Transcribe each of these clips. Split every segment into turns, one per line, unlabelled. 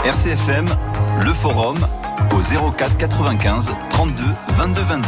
RCFM, le forum au 04 95 32 22 22.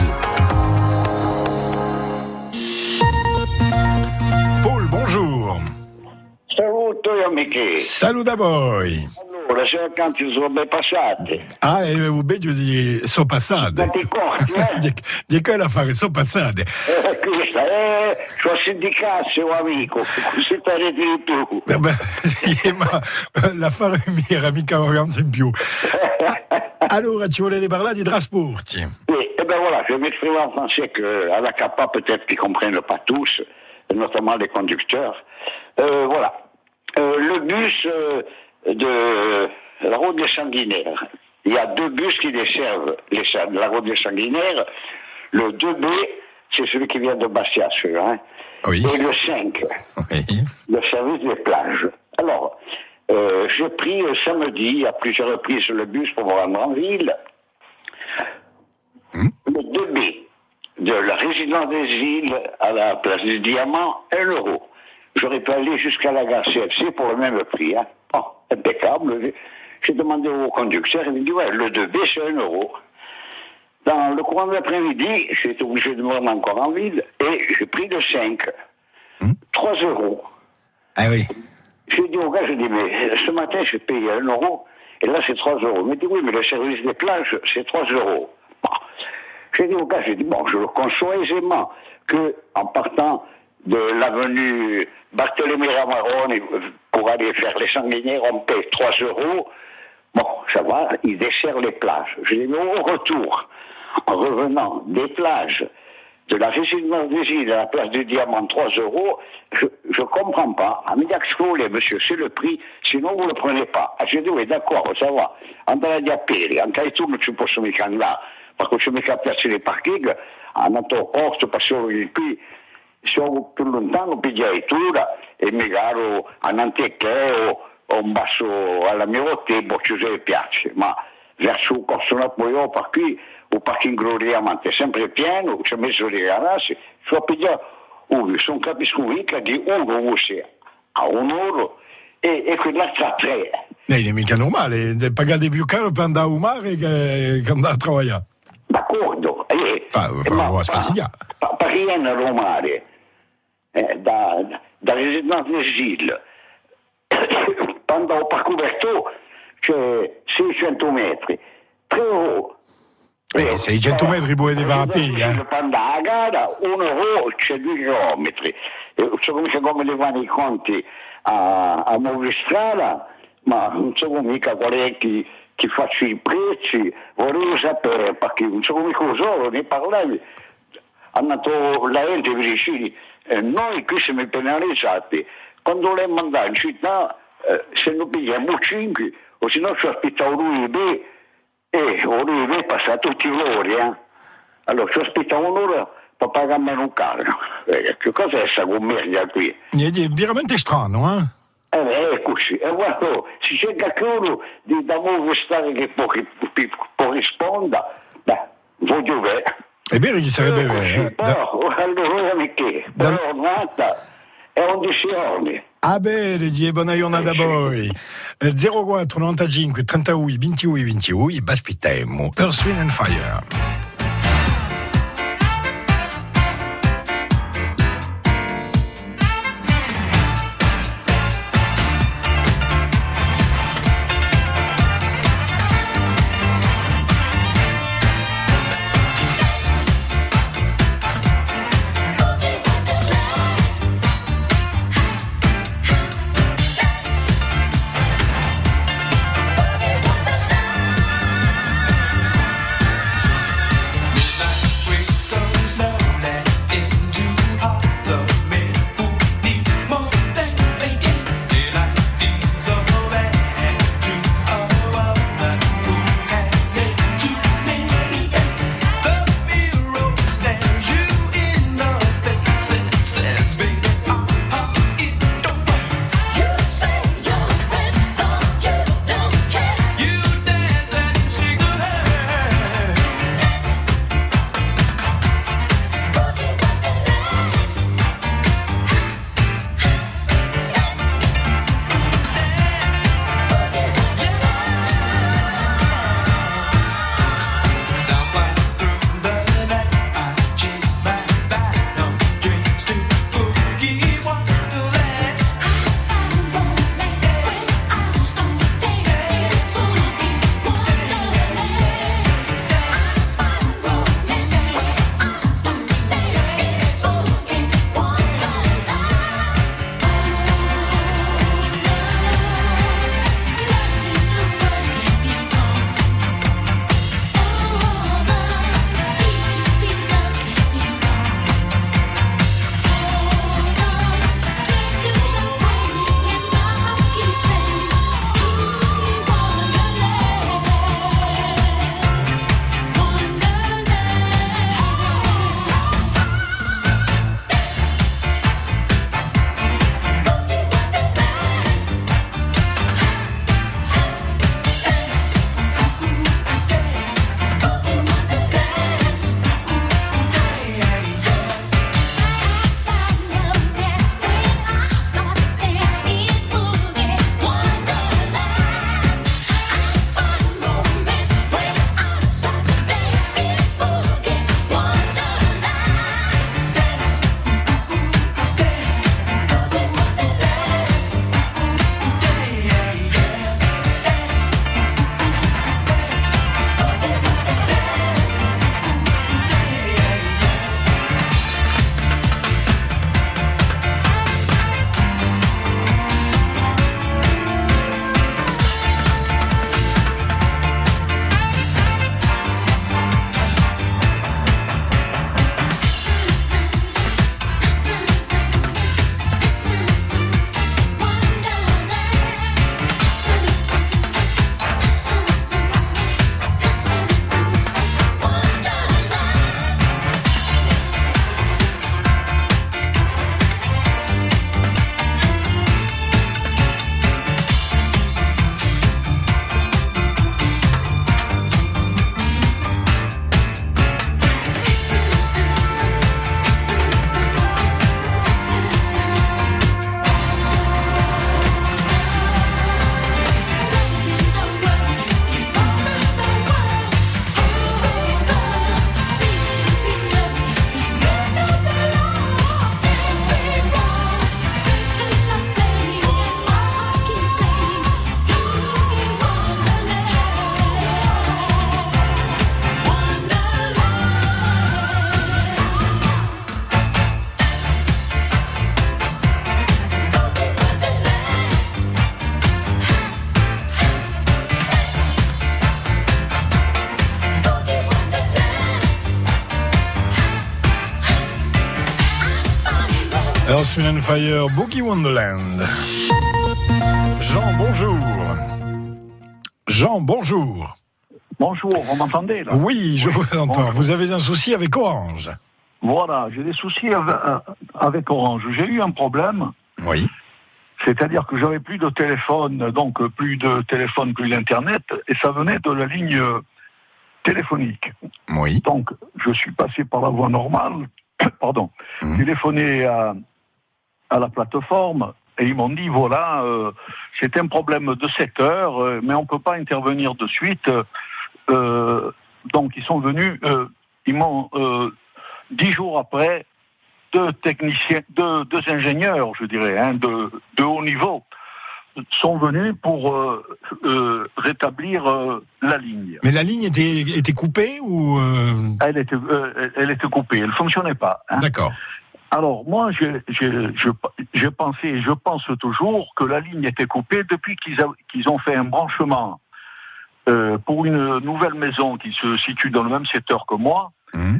Paul, bonjour.
Saluto amici.
Salut a voi.
Allora, siamo canti sono ben passati.
Ah, e voi sono passate.
Tanti corti,
Di che la fare, sono passate.
Questa è suo sindicato, suo amico, così parete di più.
Beh, sì, ma l'affare mia era mica una vacanza in più. Allora, ci volete parlare di trasporti?
Oui, et ben voilà, je vais m'exprimer en français qu'à la CAPA, peut-être qu'ils ne comprennent pas tous, notamment les conducteurs. Voilà. Le bus de la route des Sanguinaires. Il y a deux bus qui desservent la route des Sanguinaires. Le 2B, c'est celui qui vient de Bastia, celui-là. Hein.
Oui.
Et le 5,
Oui.
le service des plages. Alors, j'ai pris samedi, à plusieurs reprises, le bus pour me rendre en ville. Le 2B, de la résidence des îles à la place du Diamant, 1 euro. J'aurais pu aller jusqu'à la gare CFC pour le même prix. Hein. Oh, impeccable. J'ai demandé au conducteur, il me dit, ouais, le 2B, c'est 1 euro. Dans le courant de l'après-midi, j'ai été obligé de me rendre encore en ville et j'ai pris le 5. 3 euros.
Ah oui.
J'ai dit au gars, mais ce matin, j'ai payé 1 euro et là, c'est 3 euros. Il m'a dit, oui, mais le service des plages, c'est 3 euros. Bon. J'ai dit au gars, bon, je le conçois aisément qu'en partant de l'avenue Barthélemy Ramarone pour aller faire les Sanguinaires, on paye 3 euros. Bon, ça va, il dessert les plages. J'ai dit, mais au retour, en revenant des plages de la résidence des îles à la place du Diamant, 3 euros, je comprends pas. Ah, mais d'accordo, monsieur, c'est le prix, sinon vous ne le prenez pas. Ah, j'ai dit, oui, d'accord, ça va. Andare a piedi, anche tu non ci posso mica andare, perché c'è mica piace nei parking, andato a posto, passiamo di qui, siamo più lontano, pigliaitura, e magari a o un basso alla mia tempo ci piace, ma verso il corso Napoleone, per qui, il parking gloriamente è sempre pieno, ci ha messo le ragazzi, ci ho pigliato sono capisco mica di 1 euro a 1 euro e quella tra 3.
Non è mica normale, pagate più caro per andare a mare che andare a lavorare.
D'accordo,
ma spasigliare.
Per rientrare al mare, da Résidence des Îles, quando ho parcouverto c'è 600 metri, 3 euro.
600 metri puoi arrivare a piedi,
Quando a gara 1 euro c'è 2 chilometri. So come le vanno i conti a Movistrada, ma non so mica qual è chi faccia i prezzi, volevo sapere perché non so come cosa, ne parlavi. Hanno dato la gente vicini, noi qui siamo penalizzati. Quando le mandare in città, se non pigliamo 5, o se no ci aspettavo lui e lui passa tutti i loro, Allora ci aspettavo un'ora per pagare meno un caro. Che cosa è questa commedia qui?
È veramente strano,
È così. E guarda, se c'è qualcuno da voi stare che può rispondere, voglio vedere.
È vero che sarebbe vero.
Allora, che? Buonanotte e 11 giorni.
Ah bene, buona giornata a voi. 04 95 31 28 28, aspettiamo. Earth, Wind and Fire. Earth, Wind & Fire, Boogie Wonderland. Jean, bonjour. Jean, bonjour.
Bonjour, vous m'entendez là?
Oui, je vous entends.
Bonjour.
Vous avez un souci avec Orange?
Voilà, j'ai des soucis avec Orange. J'ai eu un problème,
Oui.
c'est-à-dire que j'avais plus de téléphone, donc plus d'internet, et ça venait de la ligne téléphonique.
Oui.
Donc, je suis passé par la voie normale, téléphoné à la plateforme, et ils m'ont dit, voilà, c'est un problème de secteur, mais on ne peut pas intervenir de suite. Donc, ils sont venus, ils m'ont, 10 jours après, deux ingénieurs, je dirais, de haut niveau, sont venus pour rétablir la ligne.
Mais la ligne était coupée ou
Elle était coupée, elle ne fonctionnait pas.
D'accord.
Alors, moi, j'ai pensé, et je pense toujours, que la ligne était coupée depuis qu'ils ont fait un branchement pour une nouvelle maison qui se situe dans le même secteur que moi.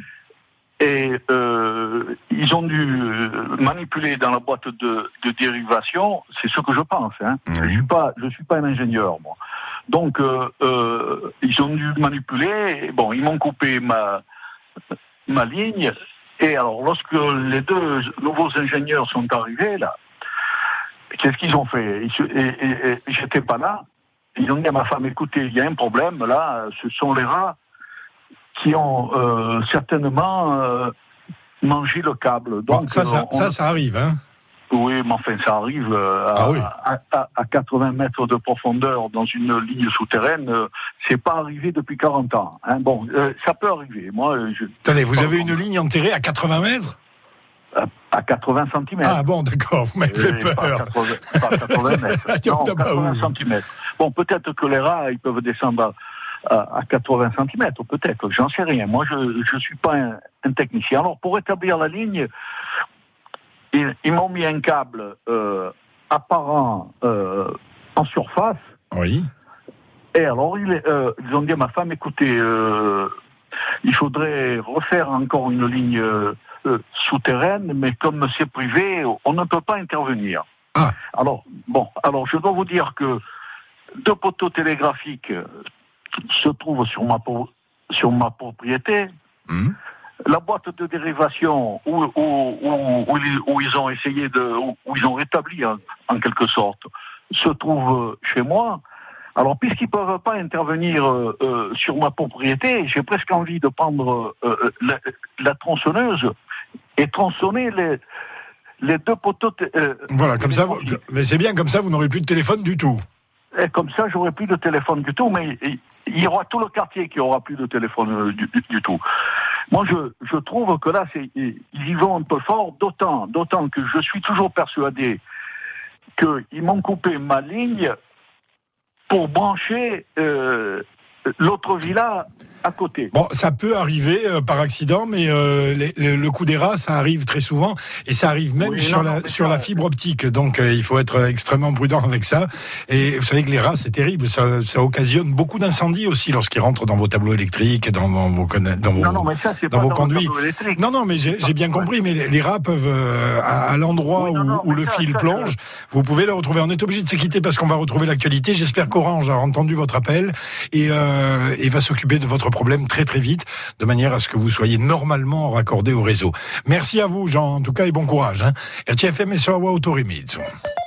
Et ils ont dû manipuler dans la boîte de dérivation, c'est ce que je pense. Je suis pas un ingénieur, moi. Donc, ils ont dû manipuler. Et bon, ils m'ont coupé ma ligne. Et alors, lorsque les deux nouveaux ingénieurs sont arrivés là, qu'est-ce qu'ils ont fait? Et j'étais pas là. Ils ont dit à ma femme, écoutez, il y a un problème là. Ce sont les rats qui ont certainement mangé le câble. Donc,
bon, ça arrive, hein?
Oui, mais enfin, ça arrive à 80 mètres de profondeur dans une ligne souterraine. C'est pas arrivé depuis 40 ans. Hein. Bon, ça peut arriver. Moi,
Attendez, vous avez une ligne enterrée à 80 mètres?
À 80 cm.
Ah bon, d'accord, vous m'avez fait peur.
Pas 80 mètres. Non, 80 cm. Bon, peut-être que les rats, ils peuvent descendre à 80 cm, peut-être, j'en sais rien. Moi, je suis pas un technicien. Alors, pour établir la ligne, ils m'ont mis un câble apparent en surface.
Oui.
Et alors, ils ont dit à ma femme, écoutez, il faudrait refaire encore une ligne souterraine, mais comme c'est privé, on ne peut pas intervenir.
Ah.
Alors, je dois vous dire que 2 poteaux télégraphiques se trouvent sur ma propriété. La boîte de dérivation où ils ont essayé où ils ont rétabli en quelque sorte, se trouve chez moi. Alors, puisqu'ils peuvent pas intervenir sur ma propriété, j'ai presque envie de prendre la tronçonneuse et tronçonner les 2 poteaux.
Voilà, comme ça. Mais c'est bien, comme ça, vous n'aurez plus de téléphone du tout.
Et comme ça, j'aurai plus de téléphone du tout, mais il y aura tout le quartier qui aura plus de téléphone du tout. Moi, je trouve que là, ils y vont un peu fort, d'autant que je suis toujours persuadé qu'ils m'ont coupé ma ligne pour brancher l'autre villa à côté.
Bon, ça peut arriver par accident, mais le coup des rats, ça arrive très souvent, et ça arrive même sur la fibre optique. Donc, il faut être extrêmement prudent avec ça. Et vous savez que les rats, c'est terrible. Ça occasionne beaucoup d'incendies aussi lorsqu'ils rentrent dans vos tableaux électriques, dans vos conduits. Non, mais j'ai bien compris. Mais les rats peuvent, à l'endroit où le fil plonge, vous pouvez le retrouver. On est obligé de se quitter parce qu'on va retrouver l'actualité. J'espère qu'Orange a entendu votre appel et va s'occuper de votre problème très très vite, de manière à ce que vous soyez normalement raccordé au réseau. Merci à vous, Jean, en tout cas, et bon courage. RTFM et Sawa Autorimid.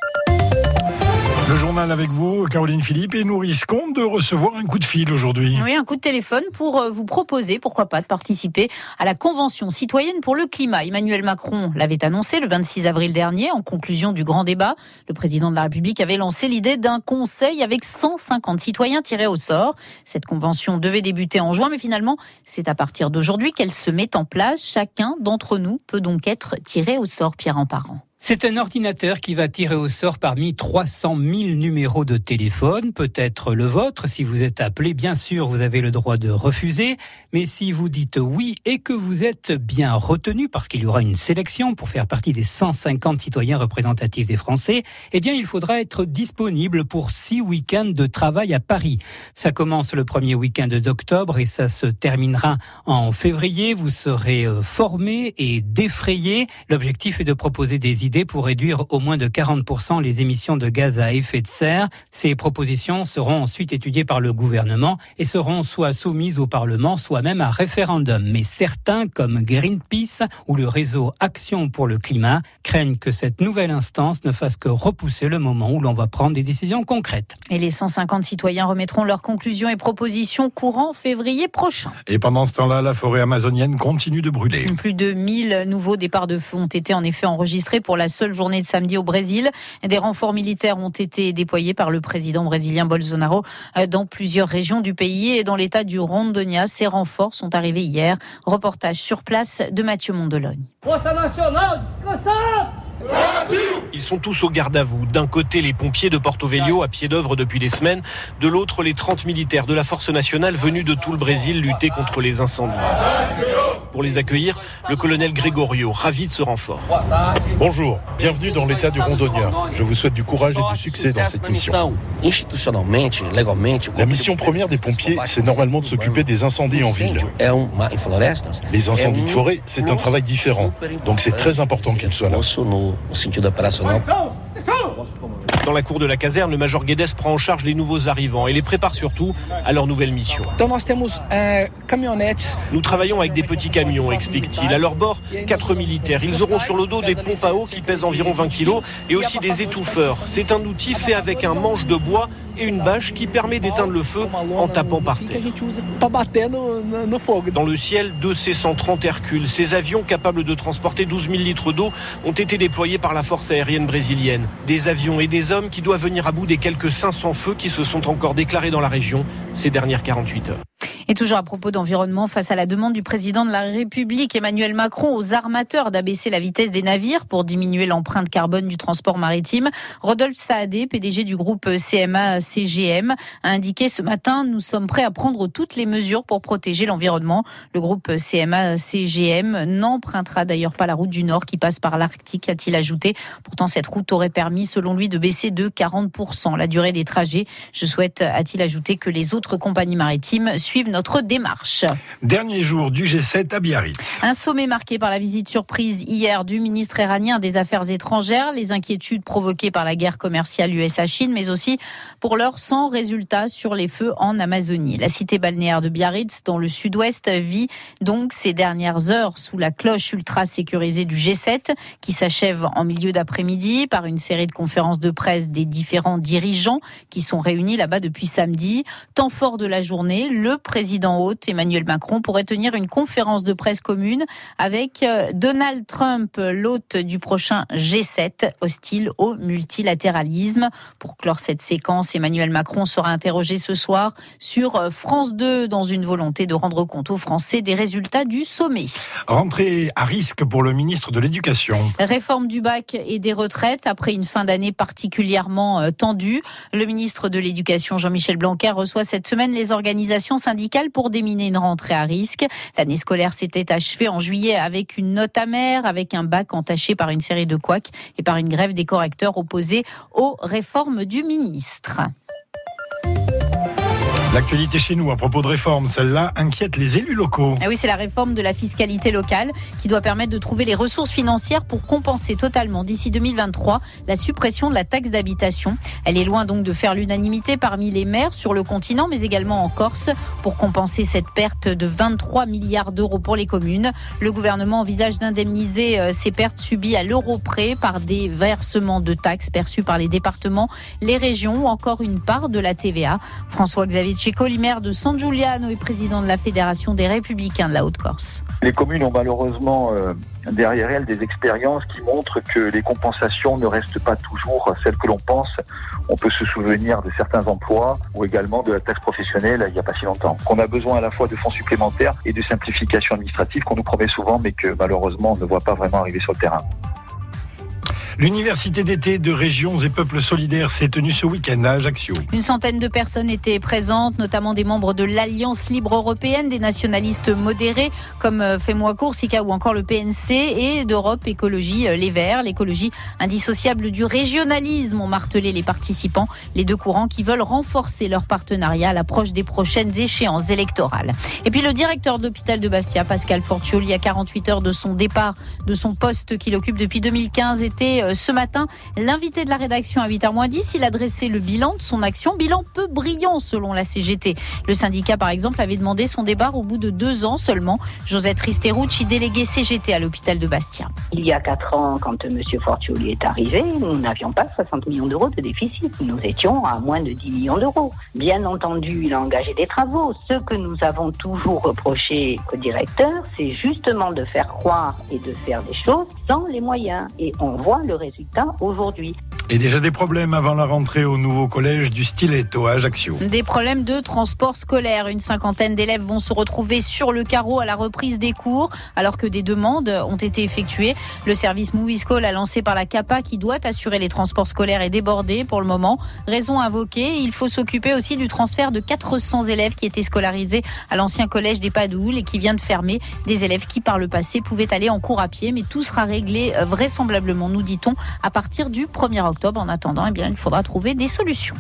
Le journal avec vous, Caroline Philippe, et nous risquons de recevoir un coup de fil aujourd'hui.
Oui, un coup de téléphone pour vous proposer, pourquoi pas, de participer à la Convention citoyenne pour le climat. Emmanuel Macron l'avait annoncé le 26 avril dernier, en conclusion du grand débat. Le président de la République avait lancé l'idée d'un conseil avec 150 citoyens tirés au sort. Cette convention devait débuter en juin, mais finalement, c'est à partir d'aujourd'hui qu'elle se met en place. Chacun d'entre nous peut donc être tiré au sort, Pierre Emparent.
C'est un ordinateur qui va tirer au sort parmi 300 000 numéros de téléphone, peut-être le vôtre. Si vous êtes appelé, bien sûr, vous avez le droit de refuser. Mais si vous dites oui et que vous êtes bien retenu, parce qu'il y aura une sélection pour faire partie des 150 citoyens représentatifs des Français, eh bien, il faudra être disponible pour 6 week-ends de travail à Paris. Ça commence le premier week-end d'octobre et ça se terminera en février. Vous serez formé et défrayé. L'objectif est de proposer des idées idées pour réduire au moins de 40% les émissions de gaz à effet de serre. Ces propositions seront ensuite étudiées par le gouvernement et seront soit soumises au Parlement, soit même à référendum. Mais certains, comme Greenpeace ou le réseau Action pour le climat, craignent que cette nouvelle instance ne fasse que repousser le moment où l'on va prendre des décisions concrètes.
Et les 150 citoyens remettront leurs conclusions et propositions courant février prochain.
Et pendant ce temps-là, la forêt amazonienne continue de brûler.
Plus de 1000 nouveaux départs de feu ont été en effet enregistrés pour la seule journée de samedi au Brésil. Des renforts militaires ont été déployés par le président brésilien Bolsonaro dans plusieurs régions du pays et dans l'état du Rondônia. Ces renforts sont arrivés hier. Reportage sur place de Mathieu Mondelogne.
Ils sont tous au garde à vous. D'un côté, les pompiers de Porto Velho à pied d'œuvre depuis des semaines. De l'autre, les 30 militaires de la Force nationale venus de tout le Brésil lutter contre les incendies. Pour les accueillir, le colonel Gregorio, ravi de ce renfort.
Bonjour, bienvenue dans l'état du Rondônia. Je vous souhaite du courage et du succès dans cette mission. La mission première des pompiers, c'est normalement de s'occuper des incendies en ville. Les incendies de forêt, c'est un travail différent. Donc c'est très important qu'ils soient là.
Dans la cour de la caserne, le major Guedes prend en charge les nouveaux arrivants et les prépare surtout à leur nouvelle mission. Nous travaillons avec des petits camions, explique-t-il. À leur bord, 4 militaires. Ils auront sur le dos des pompes à eau qui pèsent environ 20 kilos et aussi des étouffeurs. C'est un outil fait avec un manche de bois et une bâche qui permet d'éteindre le feu en tapant par terre. Dans le ciel, 2 C-130 Hercule. Ces avions capables de transporter 12 000 litres d'eau ont été déployés par la force aérienne brésilienne. Des avions et des hommes qui doivent venir à bout des quelques 500 feux qui se sont encore déclarés dans la région ces dernières 48 heures.
Et toujours à propos d'environnement, face à la demande du président de la République, Emmanuel Macron, aux armateurs d'abaisser la vitesse des navires pour diminuer l'empreinte carbone du transport maritime, Rodolphe Saadé, PDG du groupe CMA-CGM, a indiqué ce matin « Nous sommes prêts à prendre toutes les mesures pour protéger l'environnement ». Le groupe CMA-CGM n'empruntera d'ailleurs pas la route du Nord qui passe par l'Arctique, a-t-il ajouté. Pourtant, cette route aurait permis, selon lui, de baisser de 40% la durée des trajets. Je souhaite, a-t-il ajouté, que les autres compagnies maritimes suivent notre démarche.
Dernier jour du G7 à Biarritz.
Un sommet marqué par la visite surprise hier du ministre iranien des Affaires étrangères, les inquiétudes provoquées par la guerre commerciale USA-Chine, mais aussi pour l'heure sans résultat sur les feux en Amazonie. La cité balnéaire de Biarritz, dans le sud-ouest, vit donc ces dernières heures sous la cloche ultra sécurisée du G7, qui s'achève en milieu d'après-midi par une série de conférences de presse des différents dirigeants qui sont réunis là-bas depuis samedi. Temps fort de la journée, le président hôte Emmanuel Macron pourrait tenir une conférence de presse commune avec Donald Trump, l'hôte du prochain G7, hostile au multilatéralisme. Pour clore cette séquence, Emmanuel Macron sera interrogé ce soir sur France 2 dans une volonté de rendre compte aux Français des résultats du sommet.
Rentrée à risque pour le ministre de l'Éducation.
Réforme du bac et des retraites après une fin d'année particulièrement tendue. Le ministre de l'Éducation, Jean-Michel Blanquer, reçoit cette semaine les organisations syndicales pour déminer une rentrée à risque. L'année scolaire s'était achevée en juillet avec une note amère, avec un bac entaché par une série de couacs et par une grève des correcteurs opposés aux réformes du ministre.
L'actualité chez nous à propos de réforme, celle-là inquiète les élus locaux.
Ah oui, c'est la réforme de la fiscalité locale qui doit permettre de trouver les ressources financières pour compenser totalement d'ici 2023 la suppression de la taxe d'habitation. Elle est loin donc de faire l'unanimité parmi les maires sur le continent, mais également en Corse. Pour compenser cette perte de 23 milliards d'euros pour les communes, le gouvernement envisage d'indemniser ces pertes subies à l'euro près par des versements de taxes perçus par les départements, les régions ou encore une part de la TVA. François-Xavier Tchécoli, maire de San Giuliano et président de la Fédération des Républicains de la Haute-Corse.
Les communes ont malheureusement derrière elles des expériences qui montrent que les compensations ne restent pas toujours celles que l'on pense. On peut se souvenir de certains emplois ou également de la taxe professionnelle il n'y a pas si longtemps. On a besoin à la fois de fonds supplémentaires et de simplification administrative qu'on nous promet souvent mais que malheureusement on ne voit pas vraiment arriver sur le terrain.
L'université d'été de régions et peuples solidaires s'est tenue ce week-end à Ajaccio.
Une centaine de personnes étaient présentes, notamment des membres de l'Alliance libre européenne, des nationalistes modérés comme Fais-moi Corsica ou encore le PNC et d'Europe Écologie Les Verts. L'écologie indissociable du régionalisme ont martelé les participants, les deux courants qui veulent renforcer leur partenariat à l'approche des prochaines échéances électorales. Et puis le directeur d'hôpital de Bastia, Pascal Fortioli, à 48 heures de son départ de son poste qu'il occupe depuis 2015, était ce matin l'invité de la rédaction à 8h-10. Il a dressé le bilan de son action, bilan peu brillant selon la CGT. Le syndicat par exemple avait demandé son départ au bout de 2 ans seulement. Josette Risterucci, déléguée CGT à l'hôpital de Bastia.
Il y a 4 ans, quand M. Fortioli est arrivé, nous n'avions pas 60 millions d'euros de déficit. Nous étions à moins de 10 millions d'euros. Bien entendu, il a engagé des travaux. Ce que nous avons toujours reproché au directeur, c'est justement de faire croire et de faire des choses sans les moyens. Et on voit le résultat aujourd'hui.
Et déjà des problèmes avant la rentrée au nouveau collège du Stiletto à Ajaccio.
Des problèmes de transport scolaire. Une cinquantaine d'élèves vont se retrouver sur le carreau à la reprise des cours, alors que des demandes ont été effectuées. Le service Movie Call lancé par la CAPA, qui doit assurer les transports scolaires, est débordé pour le moment. Raison invoquée, il faut s'occuper aussi du transfert de 400 élèves qui étaient scolarisés à l'ancien collège des Padoules et qui vient de fermer. Des élèves qui, par le passé, pouvaient aller en cours à pied, mais tout sera réglé vraisemblablement, nous dit-on, à partir du 1er octobre. En attendant, eh bien, il faudra trouver des solutions.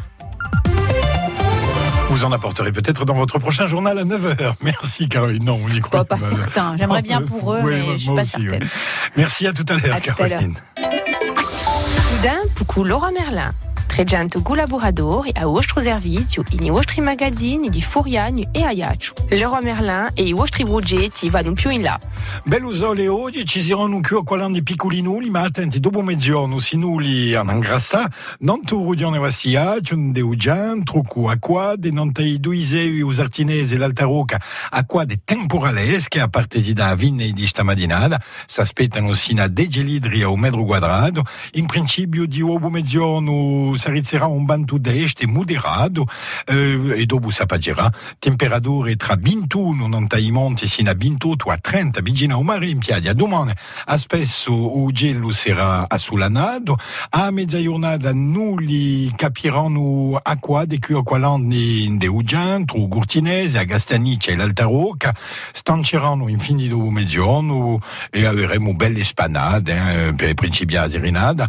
Vous en apporterez peut-être dans votre prochain journal à 9h. Merci Caroline. Non, on y croit
pas certain. J'aimerais bien pour eux, mais je suis pas certaine.
Oui. Merci, à tout à l'heure, Caroline.
Soudain, poucou Laura Merlin. Tregianto collaborador e a vostro servizio in vostri magazzini di Furiani e Ajaccio. Leroy Merlin e i vostri progetti vanno più in là.
Bello sole oggi, ci saranno più quelli piccolinuli, ma attenti, dopo mezzogiorno, se nuli hanno ingrassa, non tu rudione vassia, c'è un deugian, trucco acqua, de non te i duisei us artinesi e l'Alta Rocca, acqua de temporalesche, a partesi da vinne di stamattinata, s'aspettano sino a 10 litri a un metro quadrato, in principio di uovo mezzogiorno sarizerà un bantu d'est moderato e dopo sapaggerà temperature tra 21 non tai monti sino a 28 a 30 vicino al mare in piaggia. Domani a spesso il gelo sarà assolanato, a mezza giornata nulli capiranno acqua di cui qualandi de Uggian, tru Gurtinese, a Gastanice e l'Alta Rocca, stanceranno infine dopo mezzogiorno e avremo belle spanate per principiare a serenata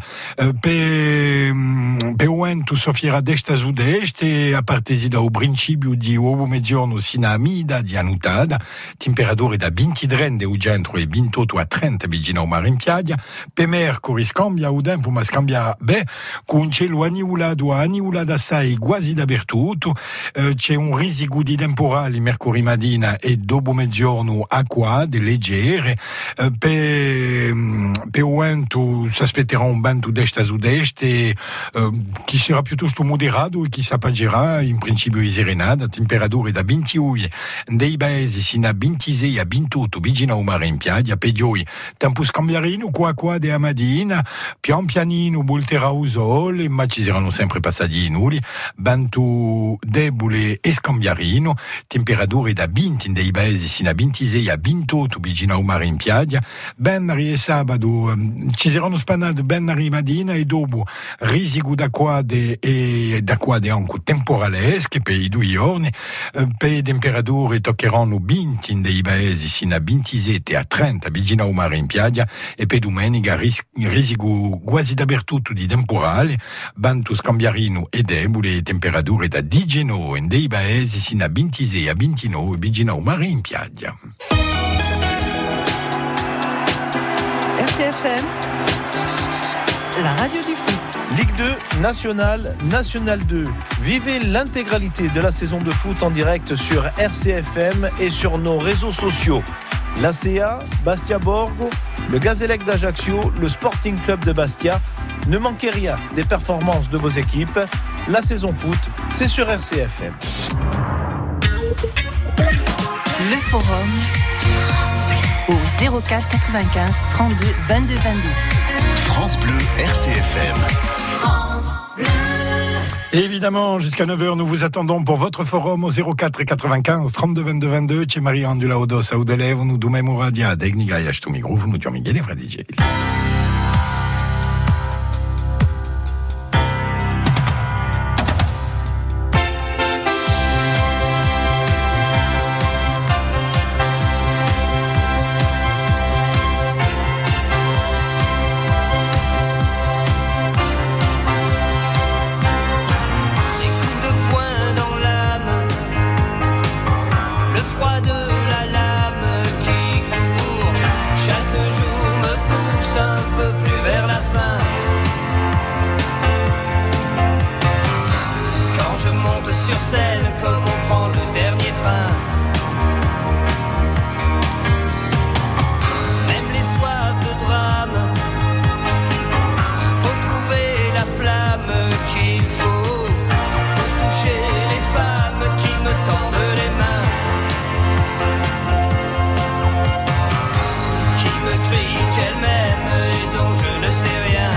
per tu soffierà d'est a sud-est e a partesi da o principio di uovo mezzogiorno sino a mida di annutada, temperature da 23 de centro e 28 a 30 vicino al mare in piaggia. Per mercoledì scambia il tempo, ma scambia bene, con un cielo anniulato assai quasi dappertutto. C'è un risico di temporali mercoledì mattina e dopo mezzogiorno acqua de leggere. Per vento si aspetterà un vento d'est a sud-est e che sarà piuttosto moderato e che s'appaggerà in principio di serenata, temperature da 21 dei paesi sino a 26 a 28 vicino al mare in piaggia. Peggiori tempo scambiarino qua de mattina, pian pianino volterà il sole, ma ci saranno sempre passaggi nulli, vento debole e scambiarino, temperature da 20 dei paesi sino a 26 a 28 vicino al mare in piaggia. Venerdì e sabato ci saranno spanate venerdì mattina e dopo risico d'acqua e anche temporalesche per i 2 giorni. Per temperature toccheranno 20 dei paesi sino a 27 a 30 vicino al mare in piaggia e per domenica risico quasi dappertutto di temporale, vento scambiarino e debole, temperature da 19 dei paesi sino a 26 a 29 vicino al mare in piaggia.
RCFM, la radio du foot.
Ligue 2, National 2. Vivez l'intégralité de la saison de foot en direct sur RCFM et sur nos réseaux sociaux. L'ACA, Bastia Borgo, le Gazélec d'Ajaccio, le Sporting Club de Bastia. Ne manquez rien des performances de vos équipes. La saison foot, c'est sur RCFM.
Le Forum au 04 95 32 22 22.
France Bleu RCFM.
Et évidemment, jusqu'à 9h, nous vous attendons pour votre forum au 04 95 32 22 22. C'è Maria Andula Odos Audelevo, nous domemo radia, Degniga Yashtu Migro, nous diamo Miguel Fradigelli.
scène comme on prend le dernier train. Même les soirs de drame, faut trouver la flamme qu'il faut pour toucher les femmes qui me tendent les mains, qui me crient qu'elles m'aiment et dont je ne sais rien.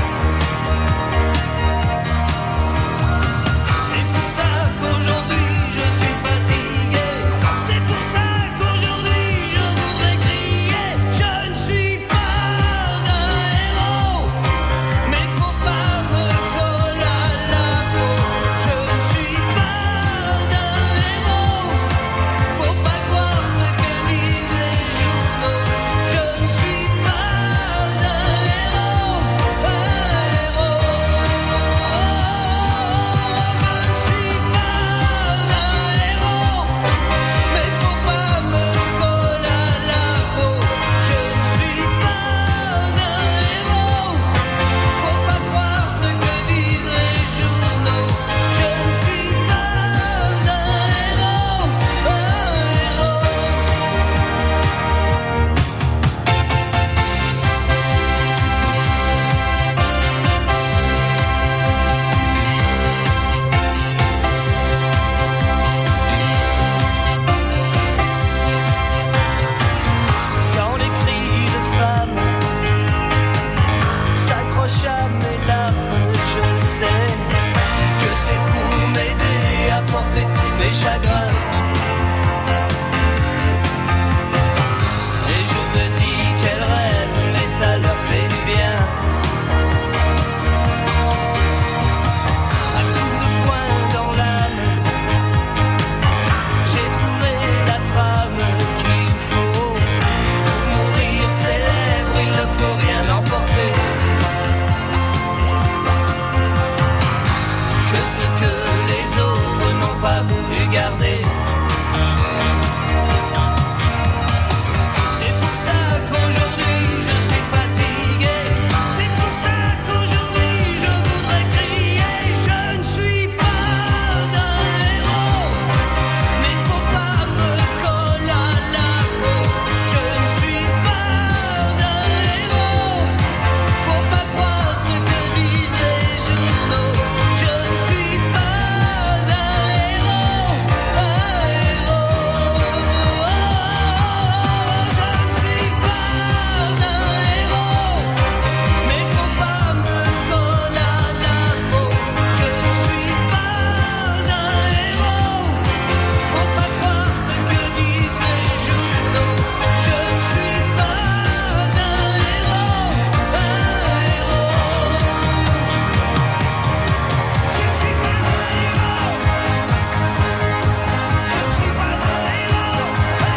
C'est pour ça qu'aujourd'hui je suis fatigué. C'est pour ça qu'aujourd'hui je voudrais crier. Je ne suis pas un héros, mais faut pas me coller à la peau. Je ne suis pas un héros, faut pas croire ce que disent les journaux. Je ne suis pas un héros, Je ne suis pas un héros, mais faut pas me coller à la peau. Je ne suis pas un héros, faut pas croire ce que disent les journaux. Je ne suis pas un héros, Quand les cris de femmes s'accrochent à mes larmes, je sais que c'est pour m'aider à porter tous mes chagrins. Et je me dis qu'elles rêvent, mais ça leur fait du bien. À coups de poing dans l'âme, j'ai trouvé la trame qu'il faut. Pour mourir célèbre, il ne faut rien emporter. Que ce que les autres n'ont pas voulu garder. C'est pour ça qu'aujourd'hui je suis fatigué. C'est pour ça qu'aujourd'hui je voudrais crier. Je ne suis pas un héros, mais faut pas me coller à la peau. Je ne suis pas un héros, faut pas croire ce que disent les journaux. Je ne suis pas un héros, Je ne suis pas un héros, mais faut pas me coller à la peau. Je ne suis pas un héros, faut pas croire ce que disent les journaux. Je ne suis pas un héros, Je ne suis pas un héros, je ne suis pas un héros,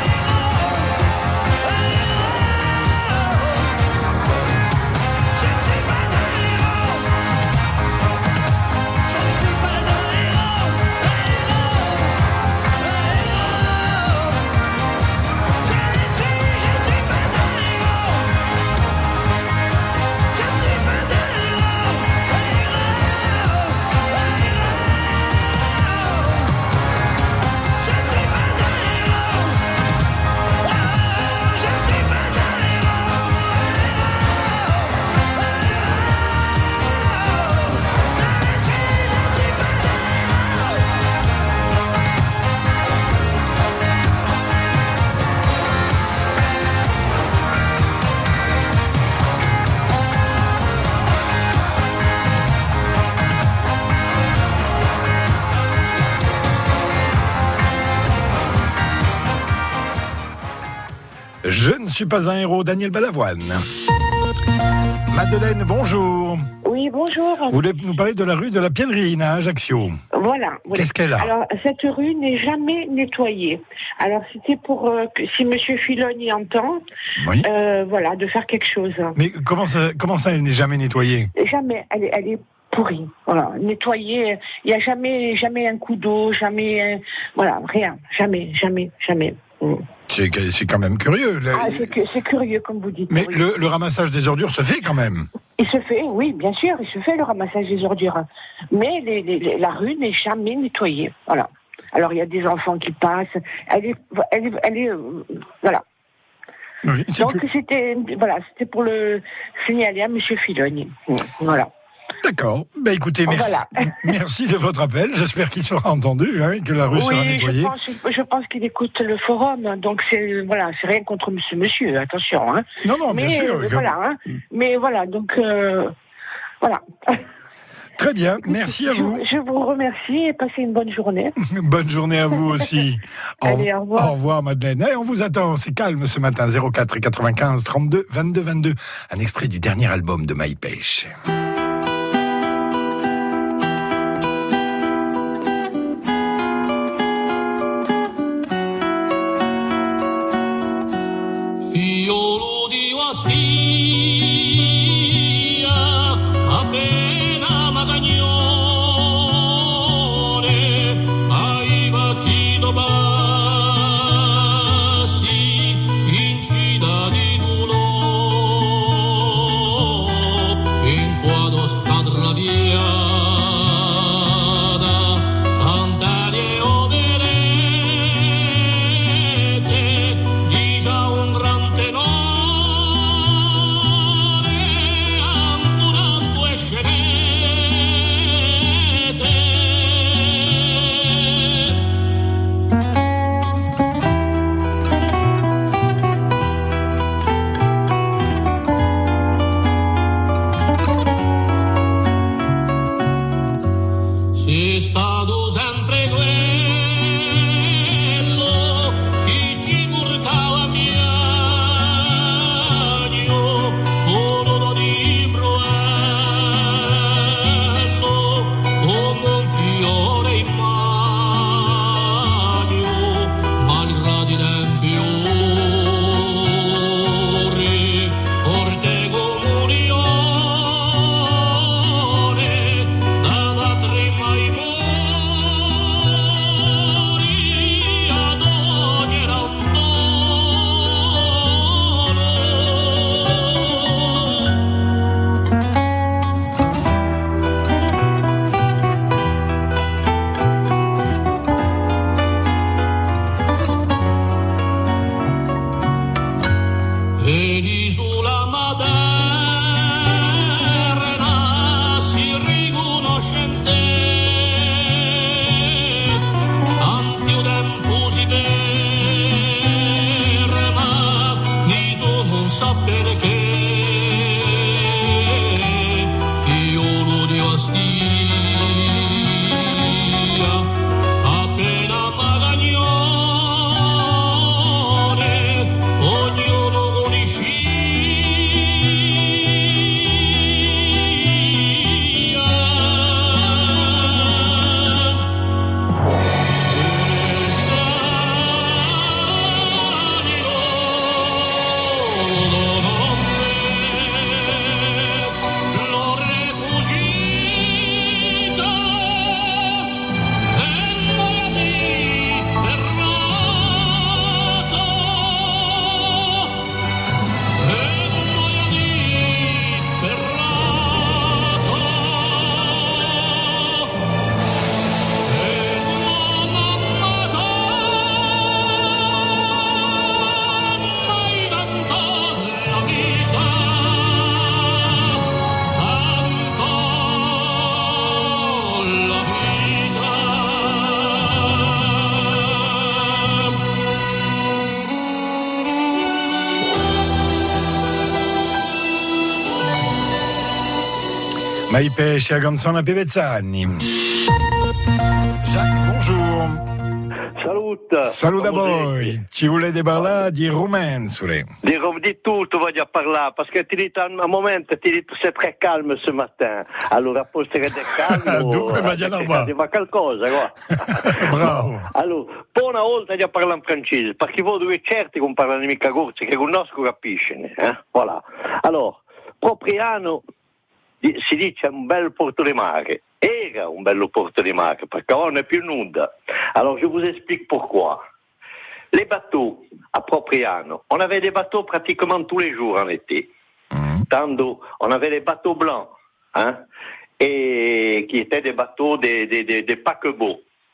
Je ne suis pas un héros, je ne suis pas un héros, Je ne suis pas un héros, je ne suis pas un
Je ne suis pas un héros, Daniel Balavoine. Madeleine, bonjour.
Oui, bonjour.
Vous voulez nous parler de la rue de la Pièdrine à Ajaccio.
Voilà.
Qu'est-ce qu'elle a?
Alors, cette rue n'est jamais nettoyée. Alors, c'était pour que si Monsieur Filon y entend,
oui.
Voilà, de faire quelque chose.
Mais comment ça, elle n'est jamais nettoyée?
Jamais. Elle est pourrie. Voilà, nettoyée. Il n'y a jamais un coup d'eau, jamais, voilà, rien. Jamais.
C'est quand même curieux.
C'est curieux, comme vous dites.
Mais
oui.
le ramassage des ordures se fait quand même.
Il se fait, oui, bien sûr, il se fait le ramassage des ordures. Mais la rue n'est jamais nettoyée. Voilà. Alors il y a des enfants qui passent. Elle est voilà.
Oui,
Donc c'était pour le signaler à Monsieur Filoni. Voilà.
D'accord. Ben écoutez, merci.
Voilà.
Merci de votre appel. J'espère qu'il sera entendu, que la rue sera nettoyée.
Je pense qu'il écoute le forum. Donc c'est rien contre monsieur. Attention. Hein.
Non, bien sûr.
Mais voilà. Donc voilà.
Très bien, merci à vous.
Je vous remercie et passez une bonne journée.
Bonne journée à vous aussi.
Allez, au revoir.
Au revoir Madeleine. Et on vous attend, c'est calme ce matin, 04 95 32 22 22. Un extrait du dernier album de Maï Pêche.
Fiolo di Ostia, appena Magagnone, ai vacchino bassi, incida di dolore, in quadro scadraviata, tant'arie operete, di già un gran tenore, ancurando e scenete. Si stato sempre quello chi ci portava a Miagno con uno di Bruello, come un fiore in magno, malgrado di tempi ori, forte comunione, dava trema ai mori, ad oggi era un e sulla Maderna si riconoscente, antio tempo si ferma, niso non sa perché, fiolo di Ostia, appena Magagnone, ognuno con i
Maï Pêche a canzone a Pevezzani. Jacques, bonjour. Salut a voi. Ci volete parlare di rumensole?
Di tutto voglio parlare, perché ti dico al momento sei très calme ce matin. Allora, posto che è calmo,
dunque immagina
va qualcosa, qua.
Bravo.
Allora, poi una volta di parlare in francese, perché voi due certi che parlano mica corsi, che conosco capiscono, voilà. Allora, Propriano si dice un bel porto di mare. Era un bello porto di mare, perché ora non è più nulla. Alors, je vous explique pourquoi. Les bateaux à Propriano, on avait des bateaux pratiquement tous les jours en été. Tanto, on avait des bateaux blancs, et qui étaient des bateaux des paquebots.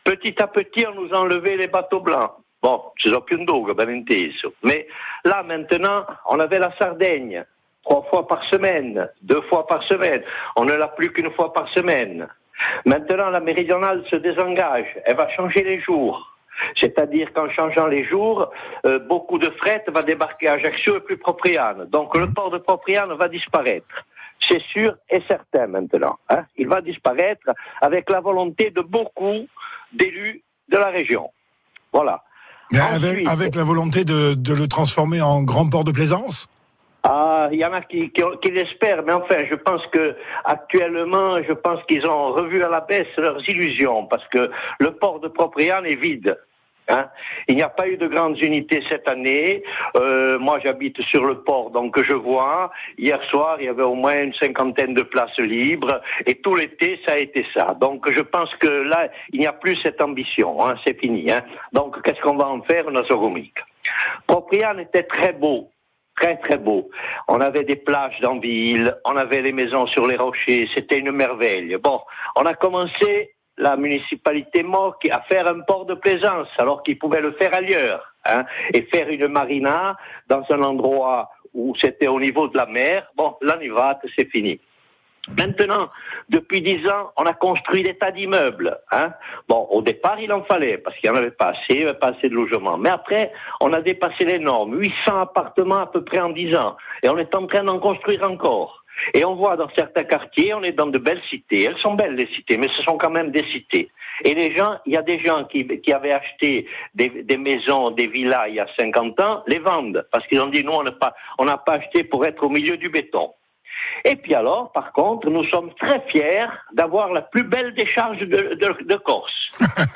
Petit à petit, on nous a enlevé les bateaux blancs. Bon, ci sono più un dogo, ben inteso. Mais là, maintenant, on avait la Sardaigne, 3 fois par semaine, 2 fois par semaine. On ne l'a plus qu'une fois par semaine. Maintenant, la méridionale se désengage. Elle va changer les jours. C'est-à-dire qu'en changeant les jours, beaucoup de fret va débarquer à Ajaccio et plus Propriano. Donc le port de Propriano va disparaître. C'est sûr et certain maintenant. Hein. Il va disparaître avec la volonté de beaucoup d'élus de la région. Voilà.
Mais avec la volonté de le transformer en grand port de plaisance ?
Ah, il y en a qui l'espèrent, mais enfin, je pense que actuellement, je pense qu'ils ont revu à la baisse leurs illusions, parce que le port de Propriano est vide. Hein. Il n'y a pas eu de grandes unités cette année. Moi, j'habite sur le port, donc je vois. Hier soir, il y avait au moins une 50aine de places libres, et tout l'été, ça a été ça. Donc, je pense que là, il n'y a plus cette ambition. Hein, c'est fini. Hein. Donc, qu'est-ce qu'on va en faire, Nosoromic ? Propriano était très beau. Très très beau. On avait des plages dans ville, on avait les maisons sur les rochers, c'était une merveille. Bon, on a commencé, la municipalité Moc, à faire un port de plaisance, alors qu'ils pouvaient le faire ailleurs, hein, et faire une marina dans un endroit où c'était au niveau de la mer. Bon, l'Anivat, c'est fini. Maintenant, depuis 10 ans, on a construit des tas d'immeubles. Hein. Bon, au départ, il en fallait, parce qu'il n'y en avait pas assez, il n'y avait pas assez de logements. Mais après, on a dépassé les normes. 800 appartements à peu près en 10 ans. Et on est en train d'en construire encore. Et on voit dans certains quartiers, on est dans de belles cités. Elles sont belles, les cités, mais ce sont quand même des cités. Et les gens, il y a des gens qui avaient acheté des maisons, des villas il y a 50 ans, les vendent. Parce qu'ils ont dit, nous, on n'a pas acheté pour être au milieu du béton. Et puis alors, par contre, nous sommes très fiers d'avoir la plus belle décharge de Corse.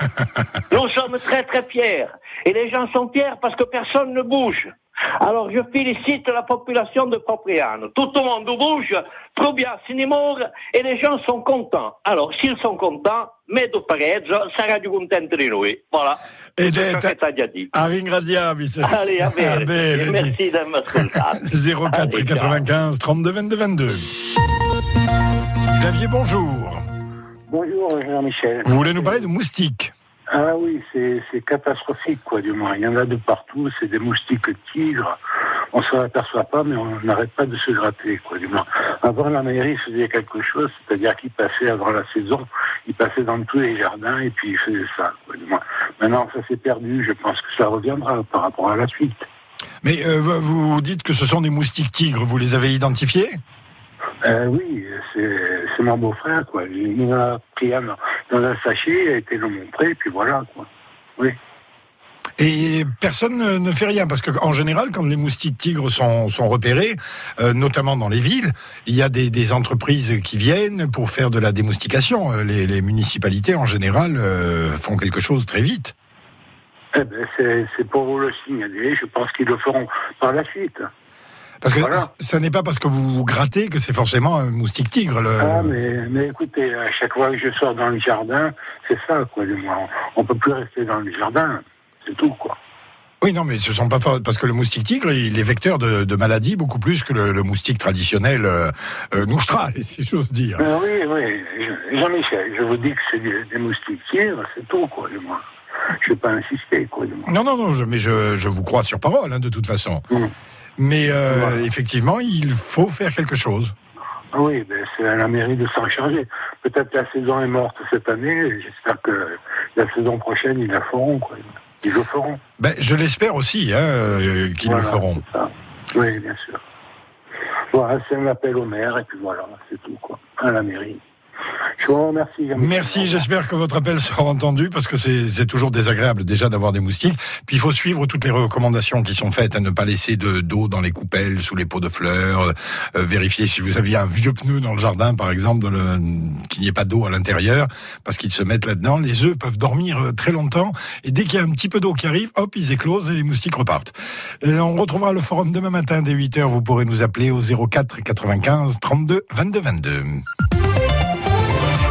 Nous sommes très très fiers. Et les gens sont fiers parce que personne ne bouge. Alors je félicite la population de Propriano. Tout le monde bouge, Trubia Sinimor, et les gens sont contents. Alors s'ils sont contents, Medo pareggio, sarà più contento di noi. Voilà.
A ringraziarvi.
Allez, a bene. Merci de m'ascoltare.
04 95 32 22 22. Xavier, bonjour.
Bonjour Jean-Michel.
Vous voulez nous parler de moustiques?
Ah oui, c'est catastrophique, quoi, du moins. Il y en a de partout, c'est des moustiques tigres. On s'en aperçoit pas, mais on n'arrête pas de se gratter, quoi, du moins. Avant, la mairie faisait quelque chose, c'est-à-dire qu'il passait avant la saison, il passait dans tous les jardins et puis il faisait ça, quoi, du moins. Maintenant, ça s'est perdu, je pense que ça reviendra par rapport à la suite.
Mais vous dites que ce sont des moustiques tigres, vous les avez identifiés ?
Oui, c'est mon beau-frère, quoi. Il m'a pris dans un sachet, il a été le montrer, et puis voilà, quoi. Oui.
Et personne ne fait rien, parce qu'en général, quand les moustiques tigres sont repérés, notamment dans les villes, il y a des entreprises qui viennent pour faire de la démoustication. Les municipalités, en général, font quelque chose très vite.
Eh ben, c'est pour vous le signaler, je pense qu'ils le feront par la suite.
Parce que ça n'est pas parce que vous grattez que c'est forcément un moustique tigre.
Mais écoutez, à chaque fois que je sors dans le jardin, c'est ça, quoi. On peut plus rester dans le jardin, c'est tout, quoi.
Oui, non, mais ce sont pas parce que le moustique tigre, il est vecteur de maladies beaucoup plus que le moustique traditionnel Noustra, si j'ose dire.
Oui, Jean-Michel, je vous dis que c'est des moustiques tigres, c'est tout, quoi, du moins. Je ne vais pas insister, quoi, du moins.
Non, mais je vous crois sur parole, hein, de toute façon. Mais effectivement, il faut faire quelque chose.
Oui, c'est à la mairie de s'en charger. Peut-être la saison est morte cette année, j'espère que la saison prochaine, ils la feront, quoi. Ils le feront.
Je l'espère aussi, qu'ils le feront.
C'est ça. Oui, bien sûr. Voilà, c'est un appel au maire, et puis voilà, c'est tout, quoi. À la mairie. Je vous remercie.
Merci, j'espère que votre appel sera entendu, parce que c'est toujours désagréable déjà d'avoir des moustiques. Puis il faut suivre toutes les recommandations qui sont faites, à ne pas laisser d'eau dans les coupelles, sous les pots de fleurs, vérifier si vous aviez un vieux pneu dans le jardin, par exemple, qu'il n'y ait pas d'eau à l'intérieur, parce qu'ils se mettent là-dedans. Les œufs peuvent dormir très longtemps, et dès qu'il y a un petit peu d'eau qui arrive, hop, ils éclosent et les moustiques repartent. On retrouvera le forum demain matin dès 8h, vous pourrez nous appeler au 04 95 32 22 22.